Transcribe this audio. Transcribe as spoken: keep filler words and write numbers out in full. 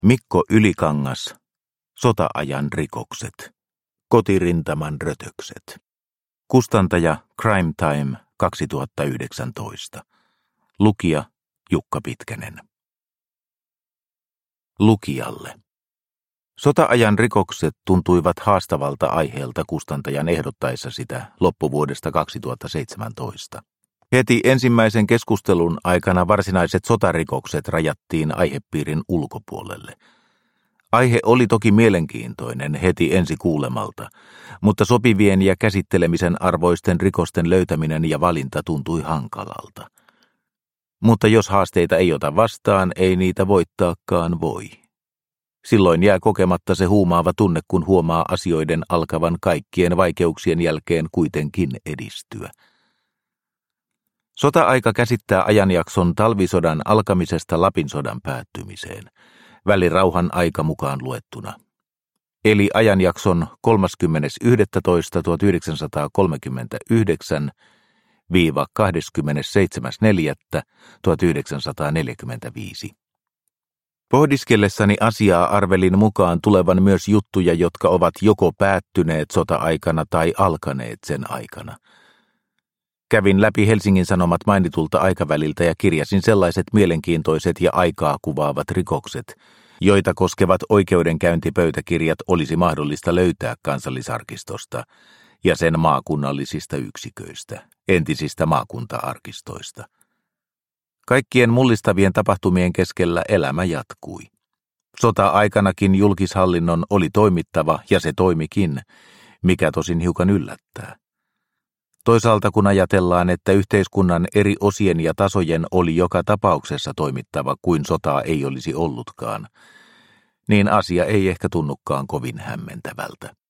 Mikko Ylikangas, Sota-ajan rikokset, kotirintaman rötökset. Kustantaja Crime Time kaksituhattayhdeksäntoista. Lukija Jukka Pitkänen. Lukijalle. Sota-ajan rikokset tuntuivat haastavalta aiheelta kustantajan ehdottaessa sitä loppuvuodesta kaksituhattaseitsemäntoista. Heti ensimmäisen keskustelun aikana varsinaiset sotarikokset rajattiin aihepiirin ulkopuolelle. Aihe oli toki mielenkiintoinen heti ensi kuulemalta, mutta sopivien ja käsittelemisen arvoisten rikosten löytäminen ja valinta tuntui hankalalta. Mutta jos haasteita ei ota vastaan, ei niitä voittaakaan voi. Silloin jää kokematta se huumaava tunne, kun huomaa asioiden alkavan kaikkien vaikeuksien jälkeen kuitenkin edistyä. Sota-aika käsittää ajanjakson talvisodan alkamisesta Lapin sodan päättymiseen, välirauhan aika mukaan luettuna. Eli ajanjakson kolmaskymmenes yhdestoista tuhatyhdeksänsataakolmekymmentäyhdeksän – kahdeskymmenesseitsemäs neljättä tuhatyhdeksänsataaneljäkymmentäviisi. Pohdiskellessani asiaa arvelin mukaan tulevan myös juttuja, jotka ovat joko päättyneet sota-aikana tai alkaneet sen aikana. Kävin läpi Helsingin Sanomat mainitulta aikaväliltä ja kirjasin sellaiset mielenkiintoiset ja aikaa kuvaavat rikokset, joita koskevat oikeudenkäyntipöytäkirjat olisi mahdollista löytää Kansallisarkistosta ja sen maakunnallisista yksiköistä, entisistä maakunta-arkistoista. Kaikkien mullistavien tapahtumien keskellä elämä jatkui. Sota-aikanakin julkishallinnon oli toimittava ja se toimikin, mikä tosin hiukan yllättää. Toisaalta kun ajatellaan, että yhteiskunnan eri osien ja tasojen oli joka tapauksessa toimittava kuin sotaa ei olisi ollutkaan, niin asia ei ehkä tunnukaan kovin hämmentävältä.